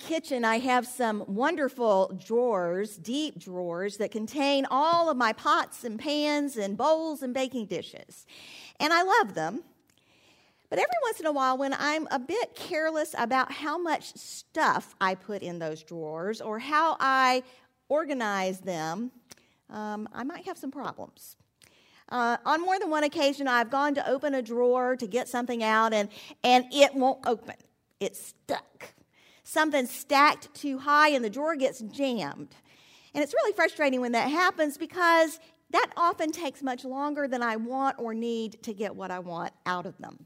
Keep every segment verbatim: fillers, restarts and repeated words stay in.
kitchen, I have some wonderful drawers, deep drawers, that contain all of my pots and pans and bowls and baking dishes. And I love them. But every once in a while, when I'm a bit careless about how much stuff I put in those drawers or how I organize them, um, I might have some problems. Uh, on more than one occasion, I've gone to open a drawer to get something out, and, and it won't open. It's stuck. Something's stacked too high, and the drawer gets jammed. And it's really frustrating when that happens because that often takes much longer than I want or need to get what I want out of them.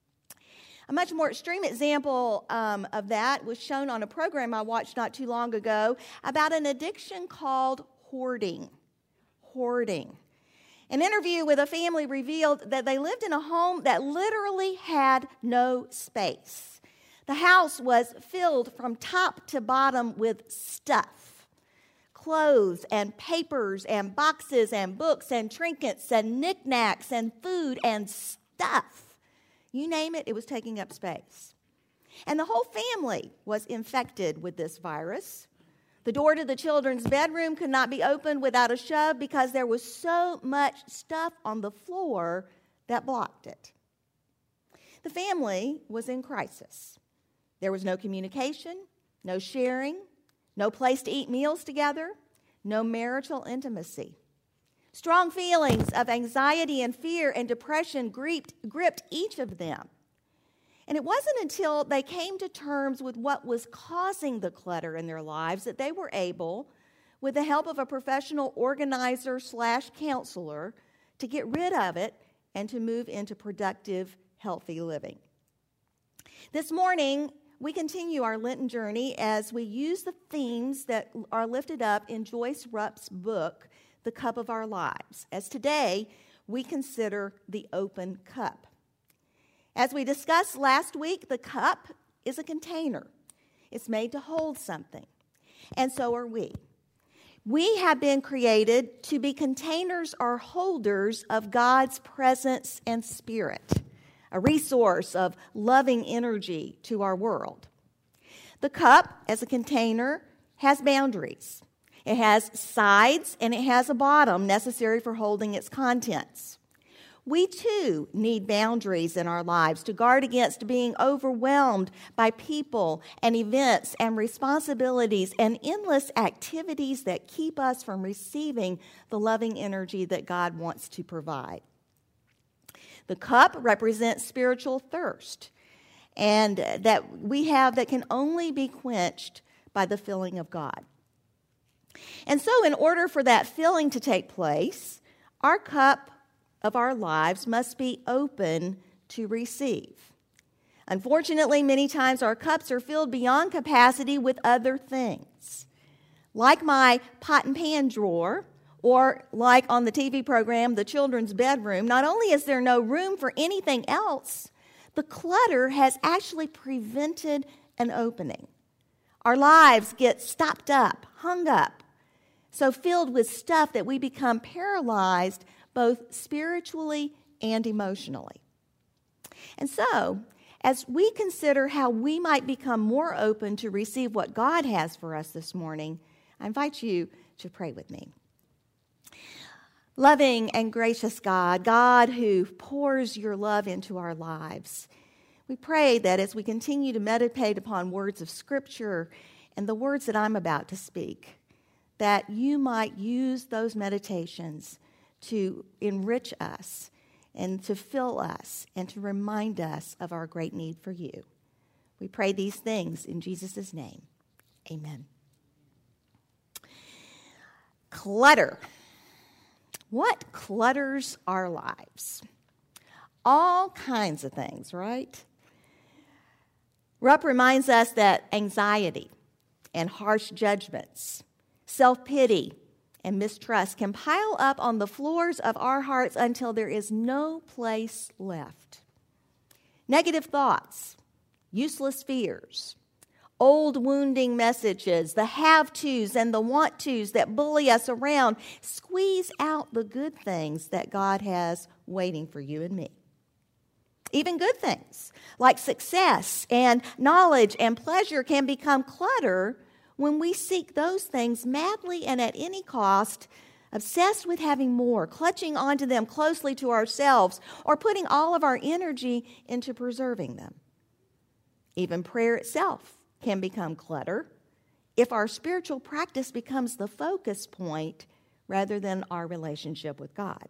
A much more extreme example um, of that was shown on a program I watched not too long ago about an addiction called hoarding. Hoarding. An interview with a family revealed that they lived in a home that literally had no space. The house was filled from top to bottom with stuff. Clothes and papers and boxes and books and trinkets and knickknacks and food and stuff. You name it, it was taking up space. And the whole family was infected with this virus. The door to the children's bedroom could not be opened without a shove because there was so much stuff on the floor that blocked it. The family was in crisis. There was no communication, no sharing, no place to eat meals together, no marital intimacy. Strong feelings of anxiety and fear and depression gripped, gripped each of them. And it wasn't until they came to terms with what was causing the clutter in their lives that they were able, with the help of a professional organizer slash counselor, to get rid of it and to move into productive, healthy living. This morning, we continue our Lenten journey as we use the themes that are lifted up in Joyce Rupp's book, The Cup of Our Lives, as today we consider the open cup. As we discussed last week, the cup is a container. It's made to hold something, and so are we. We have been created to be containers or holders of God's presence and spirit, a resource of loving energy to our world. The cup, as a container, has boundaries. It has sides and it has a bottom necessary for holding its contents. We too need boundaries in our lives to guard against being overwhelmed by people and events and responsibilities and endless activities that keep us from receiving the loving energy that God wants to provide. The cup represents spiritual thirst, and that we have that can only be quenched by the filling of God. And so in order for that filling to take place, our cup of our lives must be open to receive. Unfortunately, many times our cups are filled beyond capacity with other things. Like my pot and pan drawer, or like on the T V program, The Children's Bedroom, not only is there no room for anything else, the clutter has actually prevented an opening. Our lives get stopped up, hung up, so filled with stuff that we become paralyzed both spiritually and emotionally. And so, as we consider how we might become more open to receive what God has for us this morning, I invite you to pray with me. Loving and gracious God, God who pours your love into our lives, we pray that as we continue to meditate upon words of Scripture and the words that I'm about to speak, that you might use those meditations to enrich us and to fill us and to remind us of our great need for you. We pray these things in Jesus' name. Amen. Clutter. What clutters our lives? All kinds of things, right? Rupp reminds us that anxiety and harsh judgments, self-pity, and mistrust can pile up on the floors of our hearts until there is no place left. Negative thoughts, useless fears, old wounding messages, the have-tos and the want-tos that bully us around squeeze out the good things that God has waiting for you and me. Even good things like success and knowledge and pleasure can become clutter when we seek those things madly and at any cost, obsessed with having more, clutching onto them closely to ourselves, or putting all of our energy into preserving them. Even prayer itself can become clutter if our spiritual practice becomes the focus point rather than our relationship with God.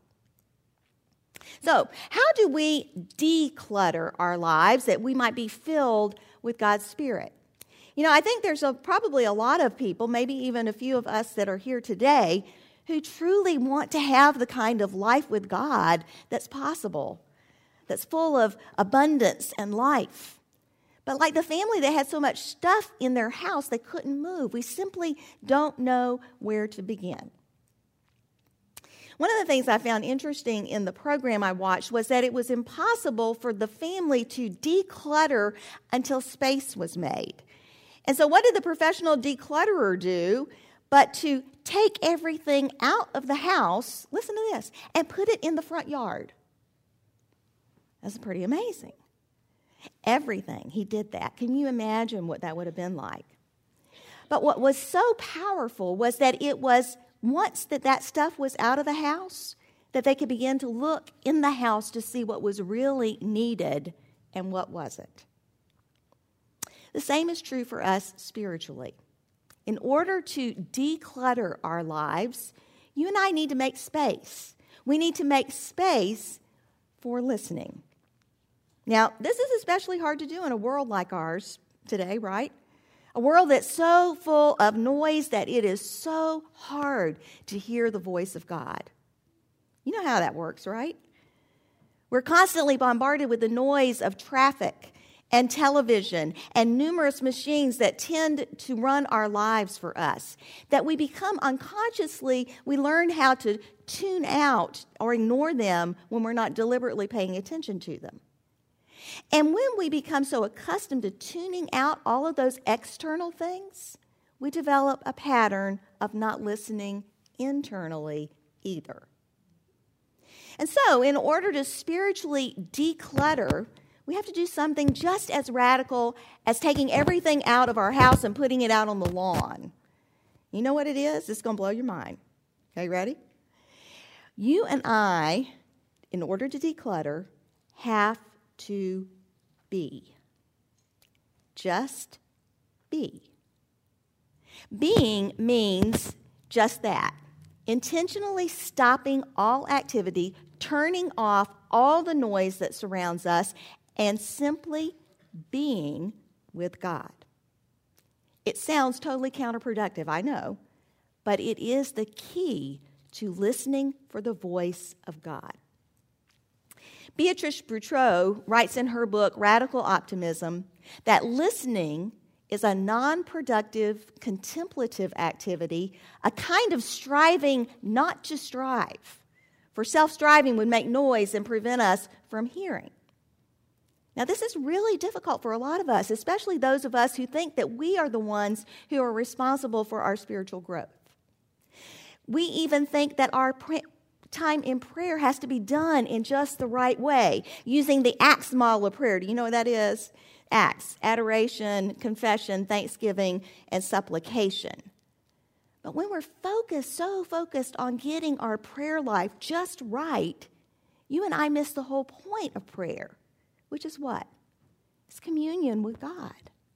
So, how do we declutter our lives that we might be filled with God's Spirit? You know, I think there's a, probably a lot of people, maybe even a few of us that are here today, who truly want to have the kind of life with God that's possible, that's full of abundance and life. But like the family that had so much stuff in their house they couldn't move, we simply don't know where to begin. One of the things I found interesting in the program I watched was that it was impossible for the family to declutter until space was made. And so what did the professional declutterer do but to take everything out of the house, listen to this, and put it in the front yard? That's pretty amazing. Everything. He did that. Can you imagine what that would have been like? But what was so powerful was that it was once that that stuff was out of the house, that they could begin to look in the house to see what was really needed and what wasn't. The same is true for us spiritually. In order to declutter our lives, you and I need to make space. We need to make space for listening. Now, this is especially hard to do in a world like ours today, right? A world that's so full of noise that it is so hard to hear the voice of God. You know how that works, right? We're constantly bombarded with the noise of traffic and television and numerous machines that tend to run our lives for us, that we become unconsciously, we learn how to tune out or ignore them when we're not deliberately paying attention to them. And when we become so accustomed to tuning out all of those external things, we develop a pattern of not listening internally either. And so, in order to spiritually declutter, we have to do something just as radical as taking everything out of our house and putting it out on the lawn. You know what it is? It's going to blow your mind. Okay, ready? You and I, in order to declutter, have to be. Just be. Being means just that. Intentionally stopping all activity, turning off all the noise that surrounds us, and simply being with God. It sounds totally counterproductive, I know, but it is the key to listening for the voice of God. Beatrice Boutreau writes in her book, Radical Optimism, that listening is a non-productive, contemplative activity, a kind of striving not to strive. For self-striving would make noise and prevent us from hearing. Now, this is really difficult for a lot of us, especially those of us who think that we are the ones who are responsible for our spiritual growth. We even think that our pr- time in prayer has to be done in just the right way, using the ACTS model of prayer. Do you know what that is? ACTS, adoration, confession, thanksgiving, and supplication. But when we're focused, so focused on getting our prayer life just right, you and I miss the whole point of prayer, which is what? It's communion with God.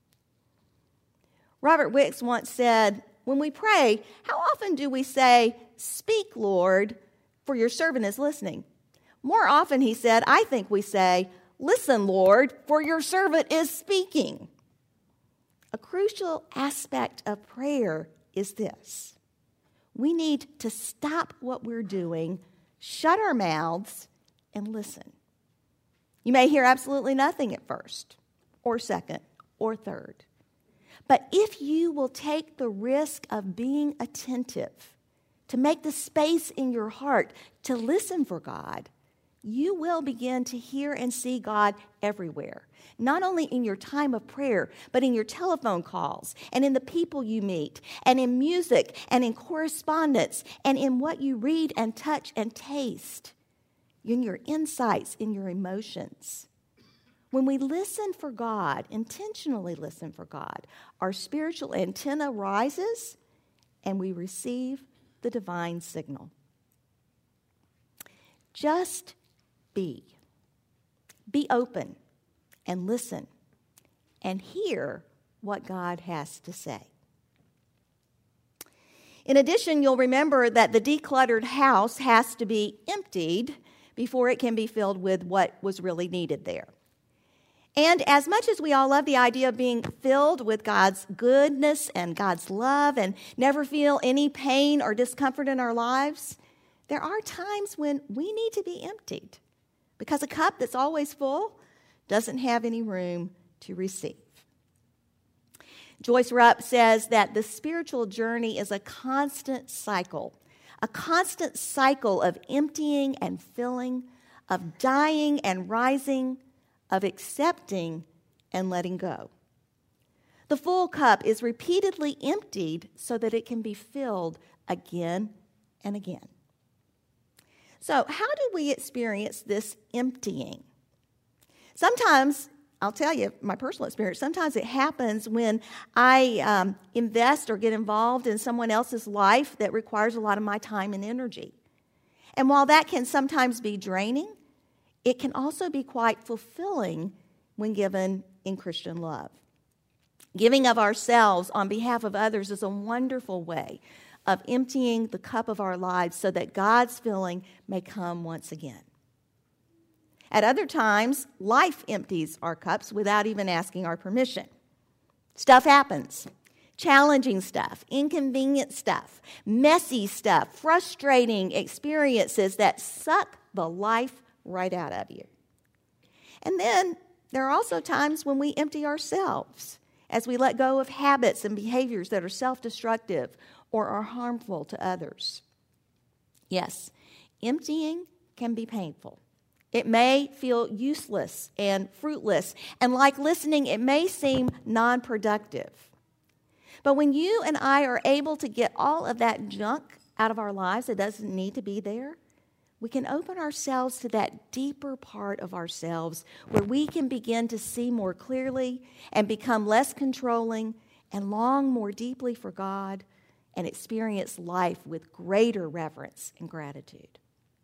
Robert Wicks once said, when we pray, how often do we say, "Speak, Lord, for your servant is listening"? More often, he said, I think we say, "Listen, Lord, for your servant is speaking." A crucial aspect of prayer is this. We need to stop what we're doing, shut our mouths, and listen. You may hear absolutely nothing at first, or second, or third. But if you will take the risk of being attentive, to make the space in your heart to listen for God, you will begin to hear and see God everywhere. Not only in your time of prayer, but in your telephone calls, and in the people you meet, and in music, and in correspondence, and in what you read and touch and taste, in your insights, in your emotions. When we listen for God, intentionally listen for God, our spiritual antenna rises and we receive the divine signal. Just be. Be open and listen and hear what God has to say. In addition, you'll remember that the decluttered house has to be emptied before it can be filled with what was really needed there. And as much as we all love the idea of being filled with God's goodness and God's love and never feel any pain or discomfort in our lives, there are times when we need to be emptied because a cup that's always full doesn't have any room to receive. Joyce Rupp says that the spiritual journey is a constant cycle, a constant cycle of emptying and filling, of dying and rising, of accepting and letting go. The full cup is repeatedly emptied so that it can be filled again and again. So, how do we experience this emptying? Sometimes, I'll tell you my personal experience, sometimes it happens when I um, invest or get involved in someone else's life that requires a lot of my time and energy. And while that can sometimes be draining, it can also be quite fulfilling when given in Christian love. Giving of ourselves on behalf of others is a wonderful way of emptying the cup of our lives so that God's filling may come once again. At other times, life empties our cups without even asking our permission. Stuff happens. Challenging stuff, inconvenient stuff, messy stuff, frustrating experiences that suck the life right out of you. And then there are also times when we empty ourselves as we let go of habits and behaviors that are self-destructive or are harmful to others. Yes, emptying can be painful. It may feel useless and fruitless, and like listening, it may seem non-productive. But when you and I are able to get all of that junk out of our lives that doesn't need to be there, we can open ourselves to that deeper part of ourselves where we can begin to see more clearly and become less controlling and long more deeply for God and experience life with greater reverence and gratitude.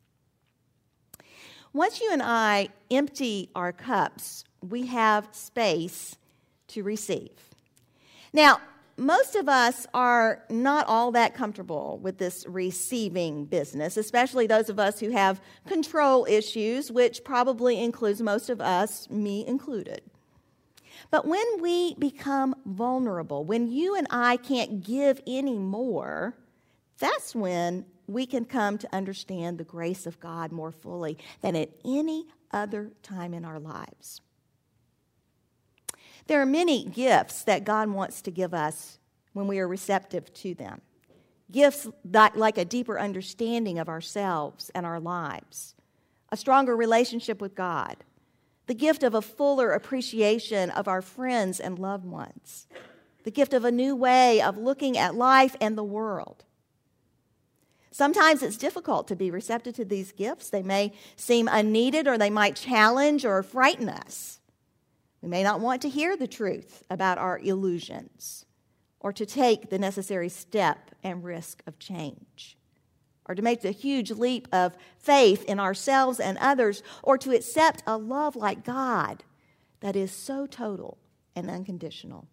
Once you and I empty our cups, we have space to receive. Now, most of us are not all that comfortable with this receiving business, especially those of us who have control issues, which probably includes most of us, me included. But when we become vulnerable, when you and I can't give any more, that's when we can come to understand the grace of God more fully than at any other time in our lives. There are many gifts that God wants to give us when we are receptive to them. Gifts that, like a deeper understanding of ourselves and our lives, a stronger relationship with God, the gift of a fuller appreciation of our friends and loved ones, the gift of a new way of looking at life and the world. Sometimes it's difficult to be receptive to these gifts. They may seem unneeded, or they might challenge or frighten us. We may not want to hear the truth about our illusions, or to take the necessary step and risk of change, or to make the huge leap of faith in ourselves and others, or to accept a love like God that is so total and unconditional.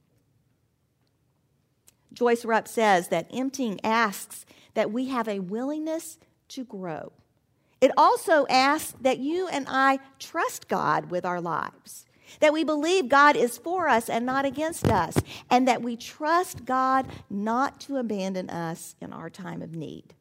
Joyce Rupp says that emptying asks that we have a willingness to grow. It also asks that you and I trust God with our lives, that we believe God is for us and not against us, and that we trust God not to abandon us in our time of need.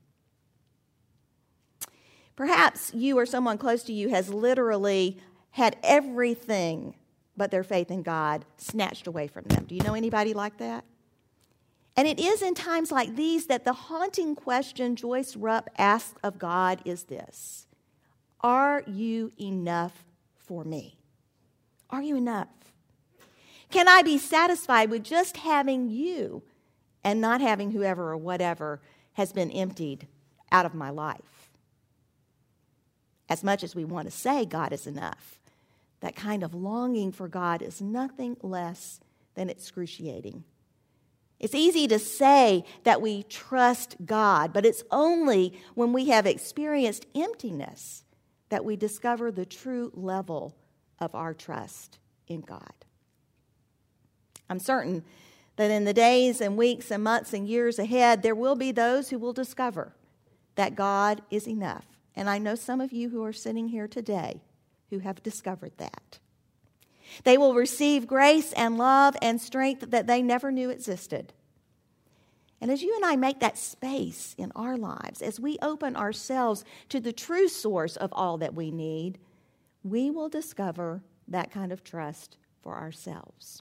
Perhaps you or someone close to you has literally had everything but their faith in God snatched away from them. Do you know anybody like that? And it is in times like these that the haunting question Joyce Rupp asks of God is this: are you enough for me? Are you enough? Can I be satisfied with just having you and not having whoever or whatever has been emptied out of my life? As much as we want to say God is enough, that kind of longing for God is nothing less than excruciating. It's easy to say that we trust God, but it's only when we have experienced emptiness that we discover the true level of our trust in God. I'm certain that in the days and weeks and months and years ahead, there will be those who will discover that God is enough. And I know some of you who are sitting here today who have discovered that. They will receive grace and love and strength that they never knew existed. And as you and I make that space in our lives, as we open ourselves to the true source of all that we need, we will discover that kind of trust for ourselves.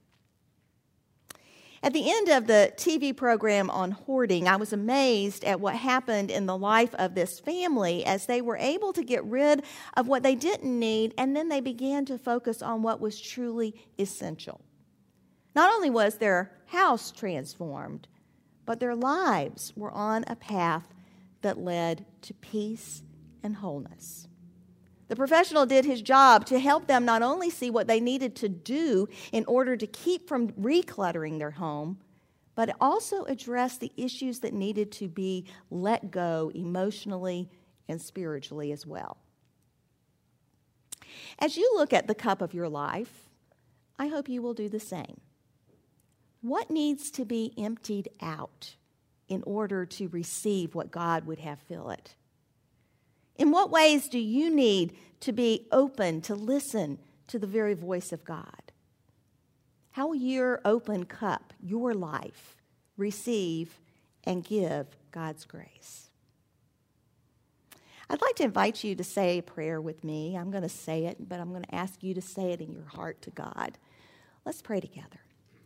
At the end of the T V program on hoarding, I was amazed at what happened in the life of this family as they were able to get rid of what they didn't need, and then they began to focus on what was truly essential. Not only was their house transformed, but their lives were on a path that led to peace and wholeness. The professional did his job to help them not only see what they needed to do in order to keep from recluttering their home, but also address the issues that needed to be let go emotionally and spiritually as well. As you look at the cup of your life, I hope you will do the same. What needs to be emptied out in order to receive what God would have fill it? In what ways do you need to be open to listen to the very voice of God? How will your open cup, your life, receive and give God's grace? I'd like to invite you to say a prayer with me. I'm going to say it, but I'm going to ask you to say it in your heart to God. Let's pray together.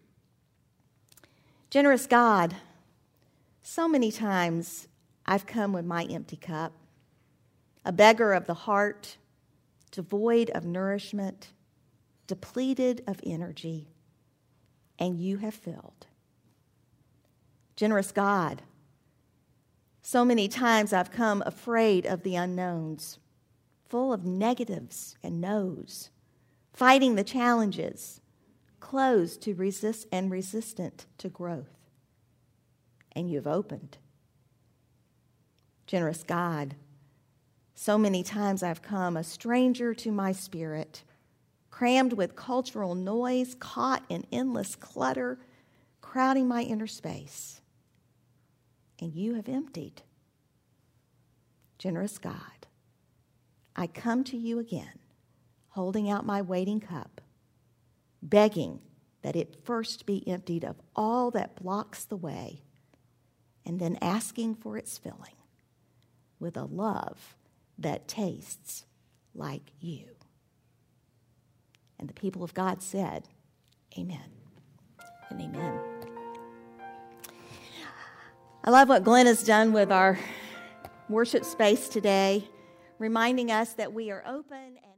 Generous God, so many times I've come with my empty cup, a beggar of the heart, devoid of nourishment, depleted of energy, and you have filled. Generous God, so many times I've come afraid of the unknowns, full of negatives and no's, fighting the challenges, closed to resist and resistant to growth. And you've opened. Generous God, so many times I've come a stranger to my spirit, crammed with cultural noise, caught in endless clutter, crowding my inner space. And you have emptied. Generous God, I come to you again, holding out my waiting cup, begging that it first be emptied of all that blocks the way, and then asking for its filling with a love that tastes like you. And the people of God said, amen and amen. I love what Glenn has done with our worship space today, reminding us that we are open.